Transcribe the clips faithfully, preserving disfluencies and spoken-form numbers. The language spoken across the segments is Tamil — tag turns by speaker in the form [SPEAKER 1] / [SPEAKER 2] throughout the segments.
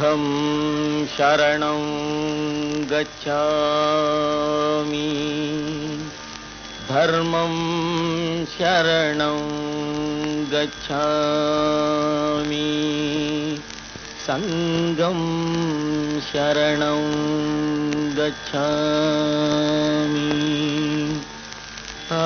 [SPEAKER 1] சங்கம் சரணம் கச்சாமி தர்மம் சரணம் கச்சாமி சங்கம் சரணம் கச்சாமி. ஆ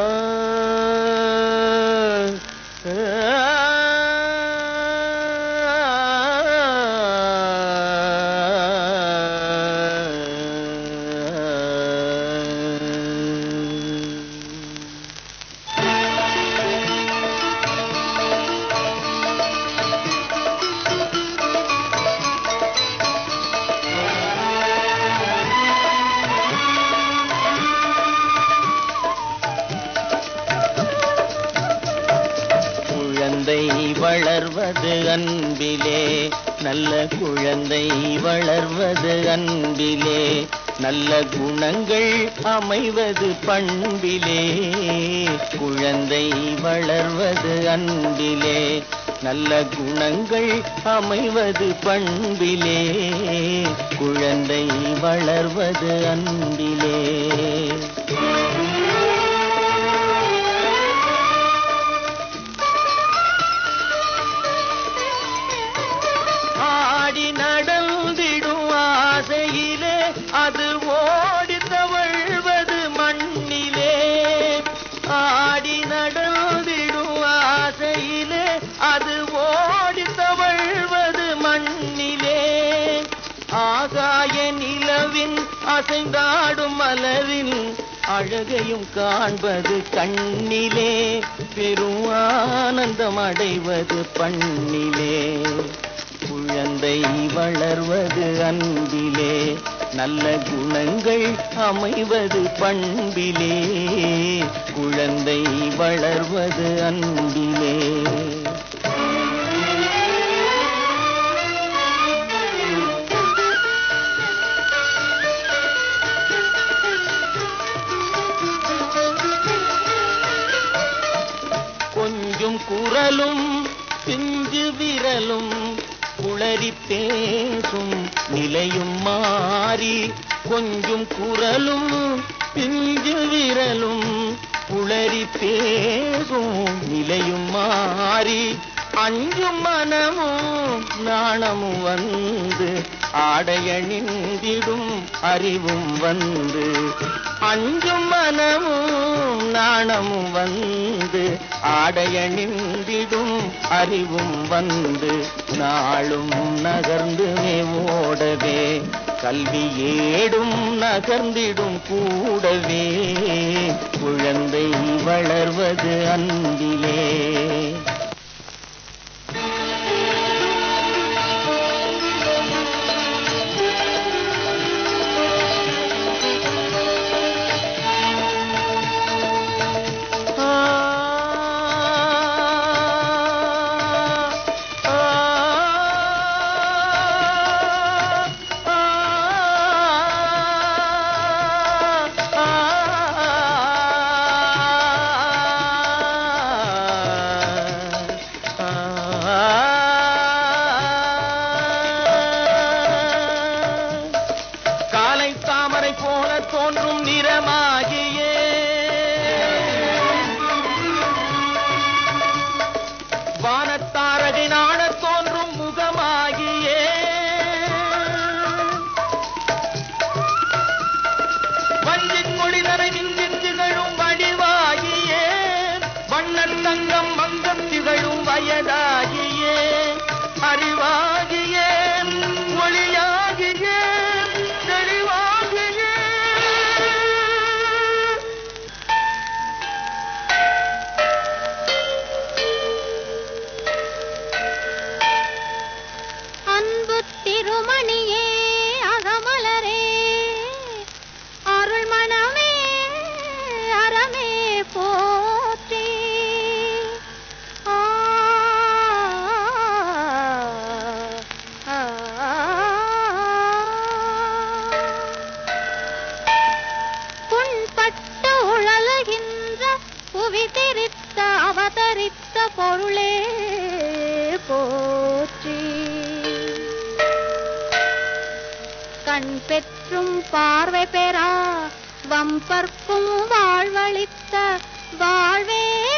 [SPEAKER 1] வளர்வது அன்பிலே நல்ல குழந்தை வளர்வது அன்பிலே நல்ல குணங்கள் அமைவது பண்பிலே. குழந்தை வளர்வது அன்பிலே நல்ல குணங்கள் அமைவது பண்பிலே. குழந்தை வளர்வது அன்பிலே. நடந்திடும் ஆசையிலே அது ஓடி தவழ்வது மண்ணிலே. ஆடி நடந்திடும் ஆசையிலே அது ஓடி தவழ்வது மண்ணிலே. ஆகாய நிலவின் அசைந்தாடும் மலரின் அழகையும் காண்பது கண்ணிலே. பெரும் ஆனந்தம் அடைவது பண்ணிலே. குழந்தை வளர்வது அன்பிலே நல்ல குணங்கள் அமைவது பண்பிலே. குழந்தை வளர்வது அன்பிலே. கொஞ்சம் குரலும் பிஞ்சு விரலும் குளறி பேசும் நிலையும் மாறி. கொஞ்சம் குரலும் பிஞ்சு விரலும் குளறி பேசும் நிலையும் மாறி. அஞ்சும் மனமும் நாணமும் வந்து ஆடையணிந்திடும் அறிவும் வந்து. அஞ்சும் மனமும் நாணமும் வந்து ஆடையணிந்திடும் அறிவும் வந்து. நாளும் நகர்ந்து ஓடவே கல்வி ஏடும் நகர்ந்திடும் கூடவே. குழந்தை வளர்வது அன்பிலே. தோன்றும் நிறமாகியே வானத்தாரகை நாண தோன்றும் முகமாகியே. வஞ்சின் மொழிதரை நின்றின் திகழும் வடிவாகியே. வண்ணன் தங்கம் மங்கம் திகழும் வயதாகியே. அறிவாகியே மொழியாகியே தெளிவாகியே.
[SPEAKER 2] அன்பு திருமணியே அகமலரே அருள் மனமே அறமே போற்றி. புண்பட்ட உழலுகின்ற புவி தெரித்த அவதரித்த பொருளே போற்றி. கண் பெற்றும் பார்வை பெறா வம்பர்க்கும் வாழ்வளித்த வாழ்வே